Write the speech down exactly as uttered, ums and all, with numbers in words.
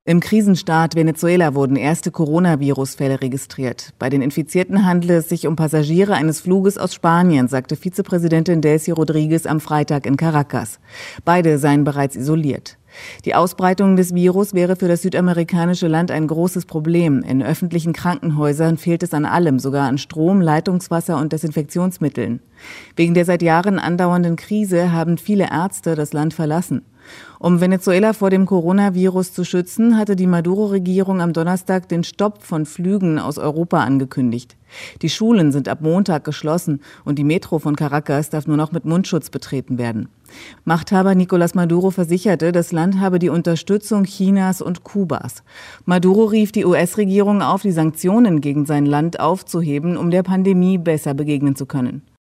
Im Krisenstaat Venezuela wurden erste Coronavirus-Fälle registriert. Bei den Infizierten handele es sich um Passagiere eines Fluges aus Spanien, sagte Vizepräsidentin Delcy Rodriguez am Freitag in Caracas. Beide seien bereits isoliert. Die Ausbreitung des Virus wäre für das südamerikanische Land ein großes Problem. In öffentlichen Krankenhäusern fehlt es an allem, sogar an Strom, Leitungswasser und Desinfektionsmitteln. Wegen der seit Jahren andauernden Krise haben viele Ärzte das Land verlassen. Um Venezuela vor dem Coronavirus zu schützen, hatte die Maduro-Regierung am Donnerstag den Stopp von Flügen aus Europa angekündigt. Die Schulen sind ab Montag geschlossen und die Metro von Caracas darf nur noch mit Mundschutz betreten werden. Machthaber Nicolás Maduro versicherte, das Land habe die Unterstützung Chinas und Kubas. Maduro rief die U S-Regierung auf, die Sanktionen gegen sein Land aufzuheben, um der Pandemie besser begegnen zu können.